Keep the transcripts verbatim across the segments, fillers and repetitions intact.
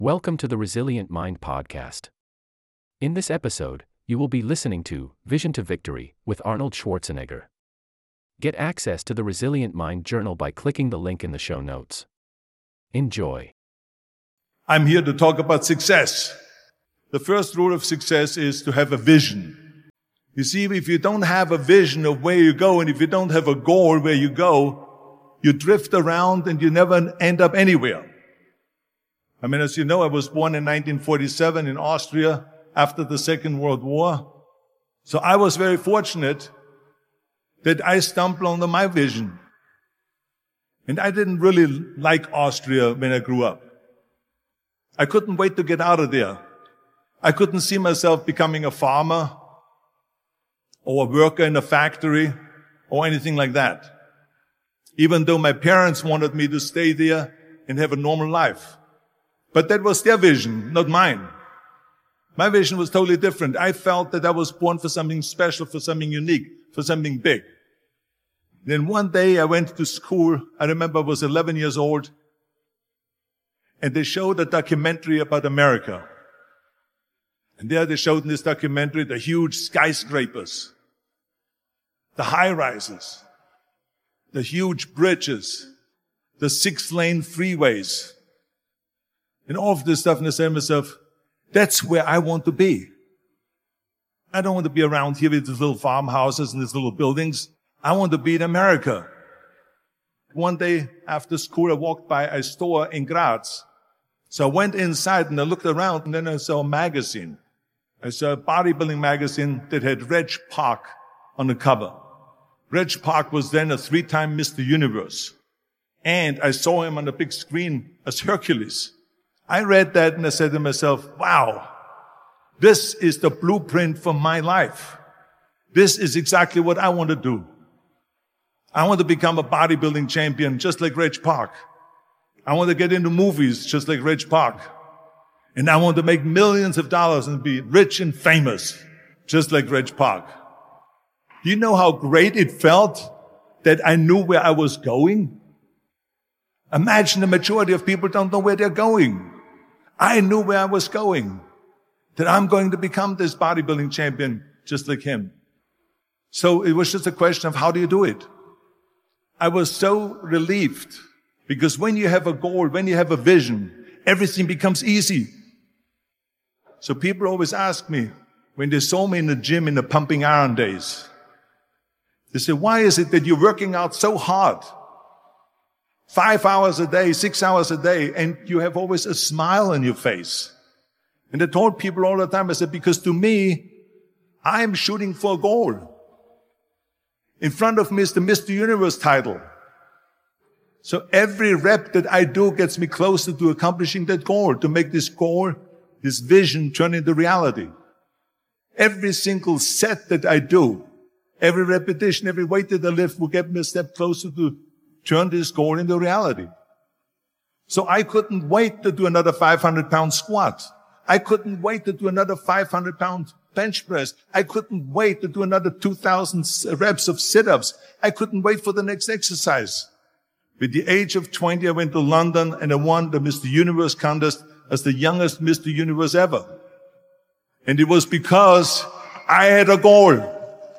Welcome to the Resilient Mind podcast. In this episode, you will be listening to Vision to Victory with Arnold Schwarzenegger. Get access to the Resilient Mind journal by clicking the link in the show notes. Enjoy. I'm here to talk about success. The first rule of success is to have a vision. You see, if you don't have a vision of where you go, and if you don't have a goal where you go, you drift around and you never end up anywhere. I mean, as you know, I was born in nineteen forty-seven in Austria after the Second World War. So I was very fortunate that I stumbled on my vision. And I didn't really like Austria when I grew up. I couldn't wait to get out of there. I couldn't see myself becoming a farmer or a worker in a factory or anything like that. Even though my parents wanted me to stay there and have a normal life. But that was their vision, not mine. My vision was totally different. I felt that I was born for something special, for something unique, for something big. Then one day I went to school. I remember I was eleven years old. And they showed a documentary about America. And there they showed in this documentary the huge skyscrapers, the high-rises, the huge bridges, the six-lane freeways, and all of this stuff. And I said to myself, that's where I want to be. I don't want to be around here with these little farmhouses and these little buildings. I want to be in America. One day after school, I walked by a store in Graz. So I went inside and I looked around, and then I saw a magazine. I saw a bodybuilding magazine that had Reg Park on the cover. Reg Park was then a three-time Mister Universe. And I saw him on the big screen as Hercules. I read that and I said to myself, wow, this is the blueprint for my life. This is exactly what I want to do. I want to become a bodybuilding champion just like Reg Park. I want to get into movies just like Reg Park. And I want to make millions of dollars and be rich and famous just like Reg Park. Do you know how great it felt that I knew where I was going? Imagine the majority of people don't know where they're going. I knew where I was going, that I'm going to become this bodybuilding champion just like him. So it was just a question of how do you do it? I was so relieved because when you have a goal, when you have a vision, everything becomes easy. So people always ask me, when they saw me in the gym in the pumping iron days, they say, why is it that you're working out so hard? Five hours a day, six hours a day, and you have always a smile on your face. And I told people all the time, I said, because to me, I'm shooting for a goal. In front of me is the Mister Universe title. So every rep that I do gets me closer to accomplishing that goal, to make this goal, this vision turn into reality. Every single set that I do, every repetition, every weight that I lift will get me a step closer to turn this goal into reality. So I couldn't wait to do another five hundred pound squat. I couldn't wait to do another five hundred pound bench press. I couldn't wait to do another two thousand reps of sit-ups. I couldn't wait for the next exercise. With the age of twenty, I went to London and I won the Mister Universe contest as the youngest Mister Universe ever. And it was because I had a goal.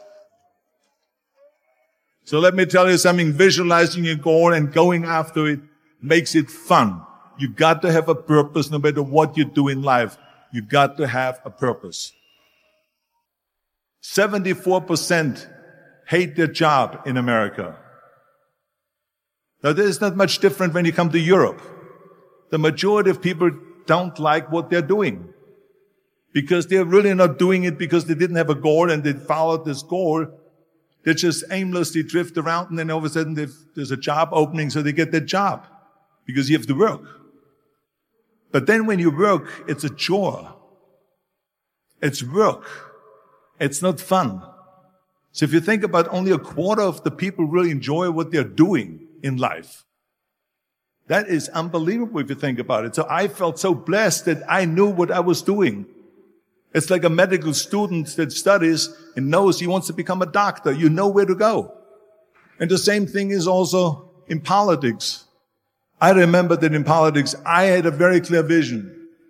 So let me tell you something, visualizing your goal and going after it makes it fun. You got to have a purpose no matter what you do in life. You got to have a purpose. seventy-four percent hate their job in America. Now, this is not much different when you come to Europe. The majority of people don't like what they're doing because they're really not doing it because they didn't have a goal and they followed this goal. They just aimlessly drift around, and then all of a sudden there's a job opening, so they get that job because you have to work. But then when you work, it's a chore. It's work. It's not fun. So if you think about only a quarter of the people really enjoy what they're doing in life, that is unbelievable if you think about it. So I felt so blessed that I knew what I was doing. It's like a medical student that studies and knows he wants to become a doctor. You know where to go. And the same thing is also in politics. I remember that in politics, I had a very clear vision.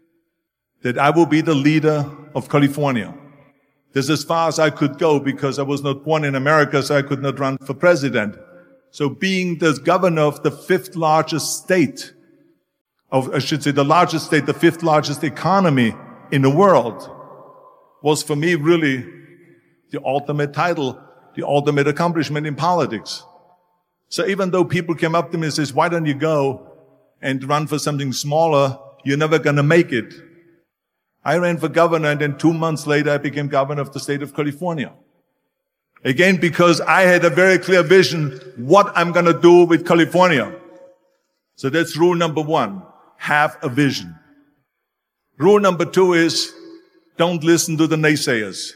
that I will be the leader of California. This is as far as I could go because I was not born in America, so I could not run for president. So being the governor of the fifth largest state, of, I should say the largest state, the fifth largest economy in the world, was for me really the ultimate title, the ultimate accomplishment in politics. So even though people came up to me and says, why don't you go and run for something smaller? You're never going to make it. I ran for governor, and then two months later I became governor of the state of California. Again, because I had a very clear vision what I'm going to do with California. So that's rule number one. Have a vision. Rule number two is don't listen to the naysayers.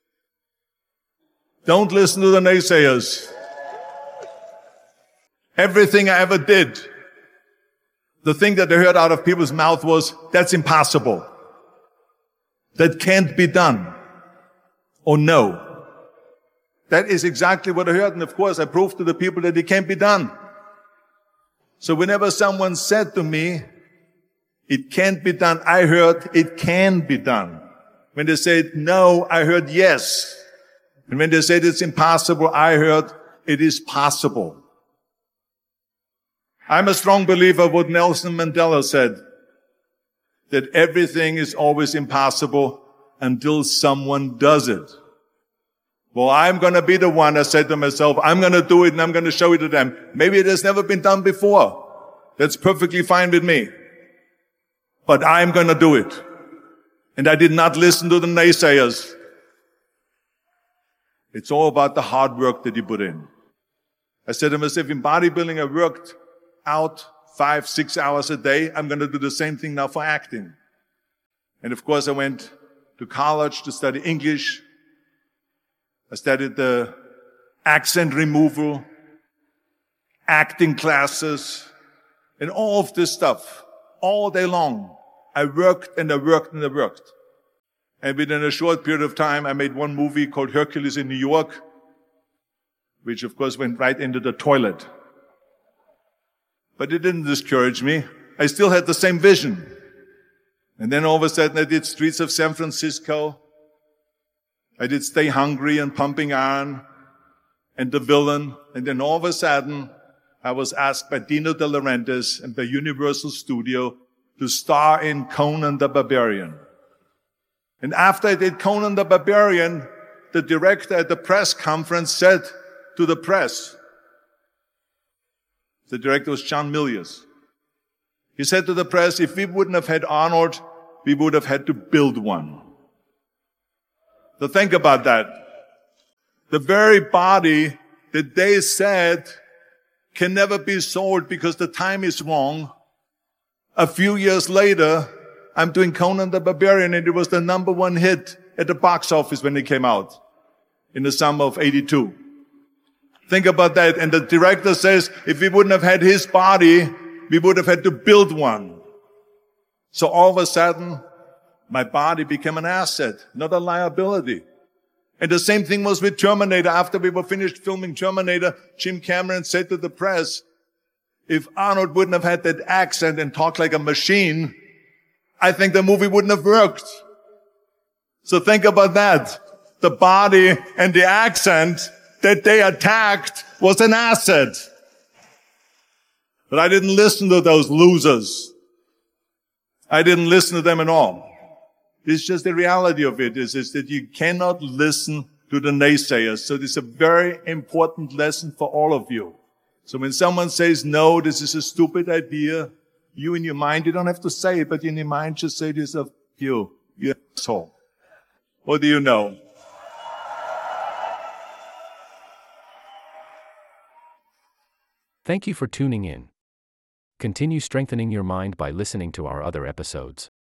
Don't listen to the naysayers. Everything I ever did, the thing that I heard out of people's mouth was, that's impossible. That can't be done. Or no. That is exactly what I heard. And of course, I proved to the people that it can't be done. So whenever someone said to me, it can't be done, I heard it can be done. When they said no, I heard yes. And when they said it's impossible, I heard it is possible. I'm a strong believer of what Nelson Mandela said, that everything is always impossible until someone does it. Well, I'm going to be the one, I said to myself, I'm going to do it and I'm going to show it to them. Maybe it has never been done before. That's perfectly fine with me. But I'm going to do it. And I did not listen to the naysayers. It's all about the hard work that you put in. I said to myself, in bodybuilding, I worked out five, six hours a day. I'm going to do the same thing now for acting. And of course, I went to college to study English. I studied the accent removal, acting classes, and all of this stuff all day long. I worked and I worked and I worked. And within a short period of time, I made one movie called Hercules in New York, which of course went right into the toilet. But it didn't discourage me. I still had the same vision. And then all of a sudden I did Streets of San Francisco. I did Stay Hungry and Pumping Iron and The Villain. And then all of a sudden I was asked by Dino De Laurentiis and by Universal Studio to star in Conan the Barbarian. And after I did Conan the Barbarian, the director at the press conference said to the press, the director was John Milius. He said to the press, if we wouldn't have had Arnold, we would have had to build one. So think about that. The very body that they said can never be sold because the time is wrong. A few years later, I'm doing Conan the Barbarian, and it was the number one hit at the box office when it came out in the summer of eighty-two. Think about that. And the director says, if we wouldn't have had his body, we would have had to build one. So all of a sudden, my body became an asset, not a liability. And the same thing was with Terminator. After we were finished filming Terminator, Jim Cameron said to the press, if Arnold wouldn't have had that accent and talked like a machine, I think the movie wouldn't have worked. So think about that. The body and the accent that they attacked was an asset. But I didn't listen to those losers. I didn't listen to them at all. It's just the reality of it is, is that you cannot listen to the naysayers. So this is a very important lesson for all of you. So when someone says, no, this is a stupid idea, you in your mind, you don't have to say it, but in your mind just say to yourself, you, you asshole. What do you know? Thank you for tuning in. Continue strengthening your mind by listening to our other episodes.